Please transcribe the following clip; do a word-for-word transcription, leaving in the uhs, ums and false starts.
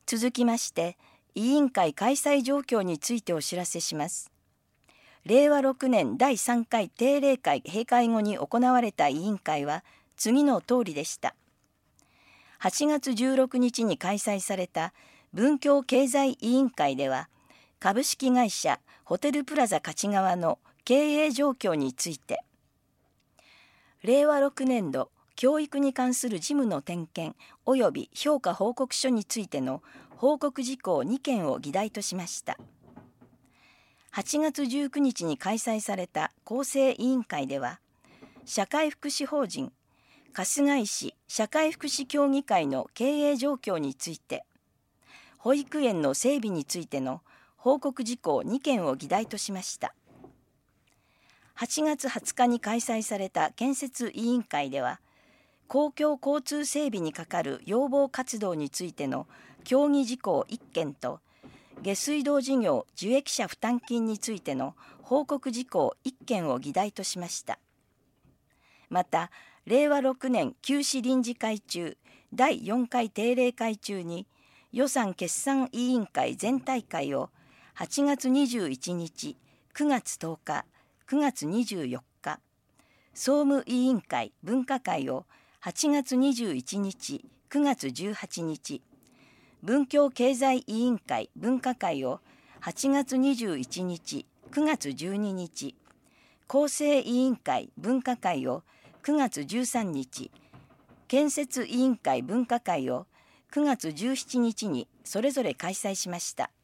続きまして、委員会開催状況についてお知らせします。れいわろくねんだいさんかい定例会閉会後に行われた委員会は次の通りでした。はちがつじゅうろくにちに開催された文教経済委員会では、株式会社ホテルプラザ勝川の経営状況について、れいわろくねんど教育に関する事務の点検及び評価報告書についての報告事項にけんを議題としました。はちがつじゅうくにちに開催された構成委員会では、社会福祉法人春日井市社会福祉協議会の経営状況について、保育園の整備についての報告事項にけんを議題としました。はちがつはつかに開催された建設委員会では、公共交通整備にかかる要望活動についての協議事項いっけんと、下水道事業受益者負担金についての報告事項いっけんを議題としました。また、れいわろくねん休止臨時会中だいよんかい定例会中に予算決算委員会全体会をはちがつにじゅういちにち、くがつとおか、くがつにじゅうよっか、総務委員会分科会をはちがつにじゅういちにち、くがつじゅうはちにち、文教経済委員会分科会をはちがつにじゅういちにち、くがつじゅうににち、構成委員会分科会をくがつじゅうさんにち、建設委員会分科会をくがつじゅうしちにちにそれぞれ開催しました。